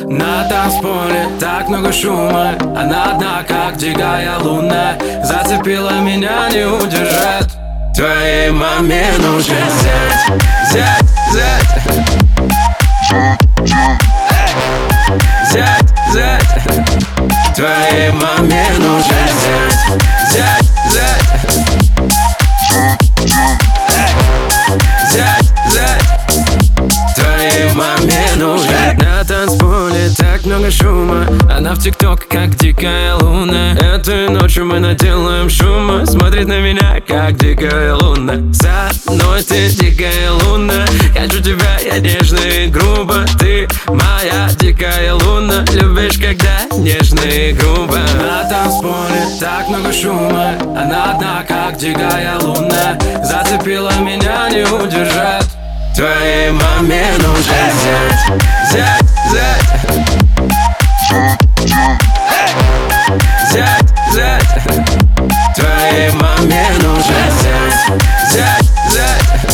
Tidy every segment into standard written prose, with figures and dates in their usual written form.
На танцполе так много шума, она одна, как дикая луна. Зацепила меня, не удержать. Твоей маме нужен зять, зять, зять. Зять, зять. Твоей маме нужен зять, зять, зять. Зять, зять. Твоей маме нужен. На танцполе так много шума, она в тикток, как дикая луна. Этой ночью мы наделаем шума. Смотрит на меня, как дикая луна. Со мной ты дикая луна. Хочу тебя, я нежно и грубо. Ты моя дикая луна. Любишь, когда нежно и грубо. На танцполе так много шума, она одна, как дикая луна. Зацепила меня, не удержать. Твоей маме нужен зять, зять, зять. Зять, зять. Твоей маме нужен зять, зять, зять.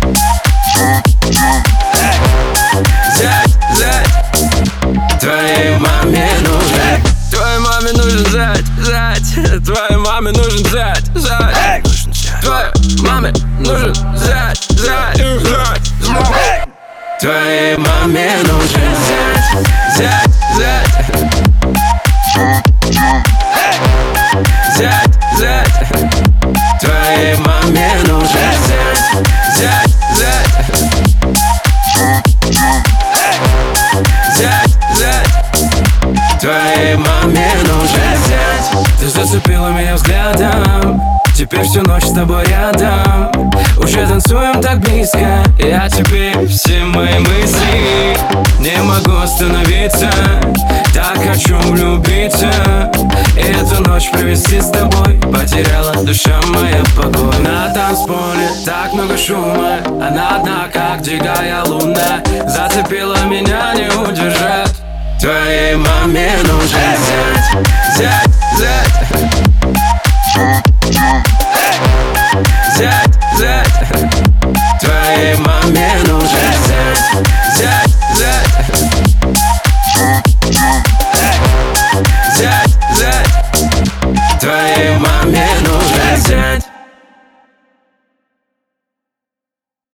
Зять, зять. Твоей маме нужен. Твоей маме нужен зять, зять. Твоей маме нужен зять, зять. Твоей маме нужен зять, зять, зять. Твоей маме нужен зять, зять, зять. Зять, зять. Твоей маме нужен зять, зять, зять. Зять, зять. Твоей маме нужен зять. Ты зацепила меня взглядом, теперь всю ночь с тобой рядом. Уже танцуем так близко, я тебе все мои мысли. Не могу остановиться, так хочу влюбиться. И эту ночь провести с тобой, потеряла душа моя покой. На танцполе так много шума, она одна, как дикая луна. Зацепила меня, не удержать. Твоей маме нужен зять, зять, зять.